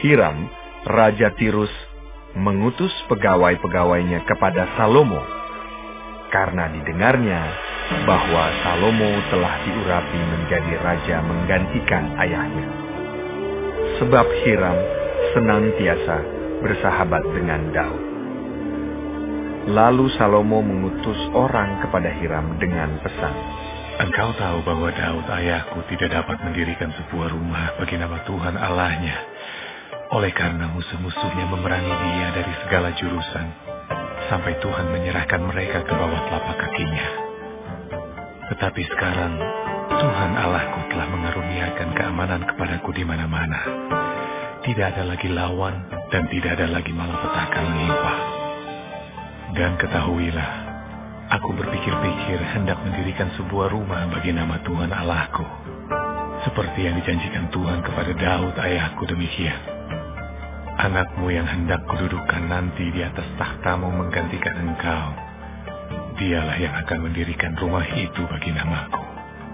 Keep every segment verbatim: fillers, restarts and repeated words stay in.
Hiram, Raja Tirus, mengutus pegawai-pegawainya kepada Salomo, karena didengarnya bahwa Salomo telah diurapi menjadi raja menggantikan ayahnya. Sebab Hiram senantiasa bersahabat dengan Daud. Lalu Salomo mengutus orang kepada Hiram dengan pesan, "Engkau tahu bahwa Daud ayahku tidak dapat mendirikan sebuah rumah bagi nama Tuhan Allahnya, oleh karena musuh-musuhnya memerangi dia dari segala jurusan, sampai Tuhan menyerahkan mereka ke bawah telapak kakinya. Tetapi sekarang Tuhan Allahku telah mengaruniakan keamanan kepadaku di mana-mana. Tidak ada lagi lawan dan tidak ada lagi malapetaka menimpa. Dan ketahuilah, aku berpikir-pikir hendak mendirikan sebuah rumah bagi nama Tuhan Allahku, seperti yang dijanjikan Tuhan kepada Daud ayahku demikian. Anakmu yang hendak kududukan nanti di atas tahtamu menggantikan engkau, dialah yang akan mendirikan rumah itu bagi namaku.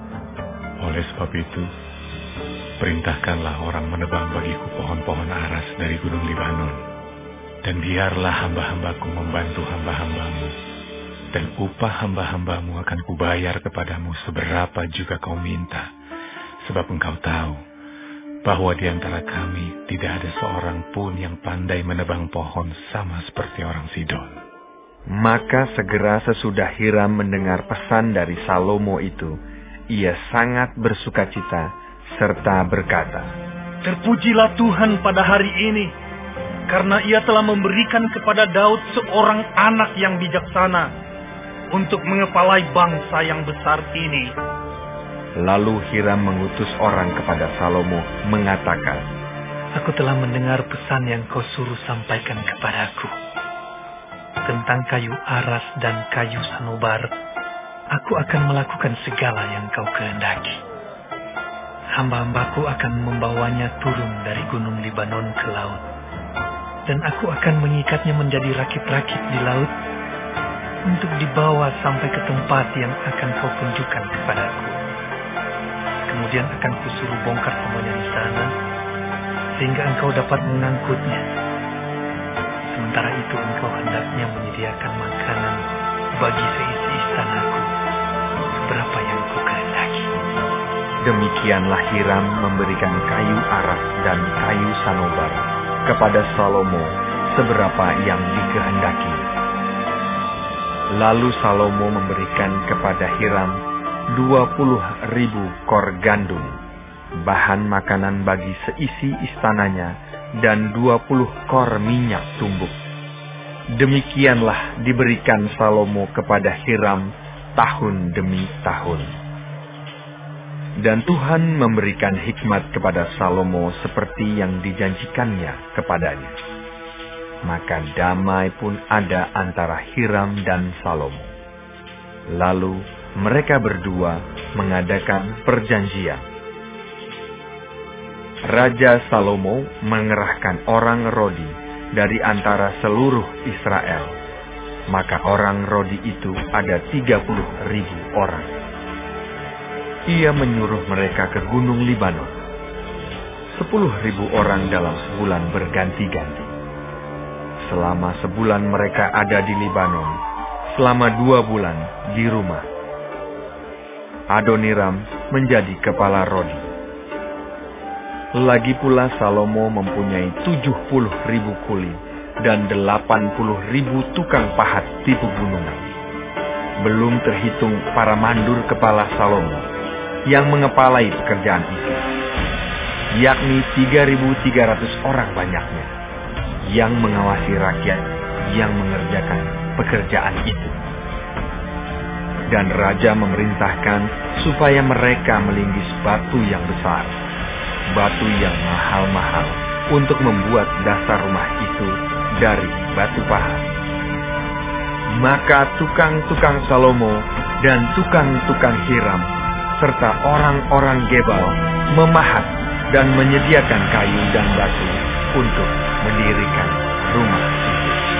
Oleh sebab itu, perintahkanlah orang menebang bagiku pohon-pohon aras dari gunung Libanon, dan biarlah hamba-hambaku membantu hamba-hambamu, dan upah hamba-hambamu akan kubayar kepadamu seberapa juga kau minta, sebab engkau tahu bahwa di antara kami tidak ada seorang pun yang pandai menebang pohon sama seperti orang Sidon." Maka segera sesudah Hiram mendengar pesan dari Salomo itu, ia sangat bersukacita serta berkata, "Terpujilah Tuhan pada hari ini, karena ia telah memberikan kepada Daud seorang anak yang bijaksana untuk mengepalai bangsa yang besar ini." Lalu Hiram mengutus orang kepada Salomo mengatakan, "Aku telah mendengar pesan yang kau suruh sampaikan kepadaku. Tentang kayu aras dan kayu sanobar, aku akan melakukan segala yang kau kehendaki. Hamba-hambaku akan membawanya turun dari gunung Libanon ke laut, dan aku akan mengikatnya menjadi rakit-rakit di laut untuk dibawa sampai ke tempat yang akan kau tunjukkan kepadaku. Kemudian akan kusuruh bongkar semuanya di sana, sehingga engkau dapat mengangkutnya. Sementara itu engkau hendaknya menyediakan makanan bagi seisi istanaku, seberapa yang kau kehendaki." Demikianlah Hiram memberikan kayu aras dan kayu sanobar kepada Salomo seberapa yang dikehendaki. Lalu Salomo memberikan kepada Hiram dua puluh ribu kor gandum, bahan makanan bagi seisi istananya, dan dua puluh kor minyak tumbuk. Demikianlah diberikan Salomo kepada Hiram tahun demi tahun. Dan Tuhan memberikan hikmat kepada Salomo seperti yang dijanjikannya kepadanya. Maka damai pun ada antara Hiram dan Salomo. Lalu mereka berdua mengadakan perjanjian. Raja Salomo mengerahkan orang Rodi dari antara seluruh Israel. Maka orang Rodi itu ada tiga puluh ribu orang. Ia menyuruh mereka ke gunung Libanon. Sepuluh ribu orang dalam sebulan berganti-ganti. Selama sebulan mereka ada di Libanon, selama dua bulan di rumah. Adoniram menjadi kepala Rodi. Lagi pula Salomo mempunyai tujuh puluh ribu kuli dan delapan puluh ribu tukang pahat di pegunungan. Belum terhitung para mandur kepala Salomo yang mengepalai pekerjaan itu, yakni tiga ribu tiga ratus orang banyaknya, yang mengawasi rakyat yang mengerjakan pekerjaan itu. Dan raja memerintahkan supaya mereka melindis batu yang besar, batu yang mahal-mahal, untuk membuat dasar rumah itu dari batu pahat. Maka tukang-tukang Salomo dan tukang-tukang Hiram serta orang-orang Gebal memahat dan menyediakan kayu dan batu untuk mendirikan rumah itu.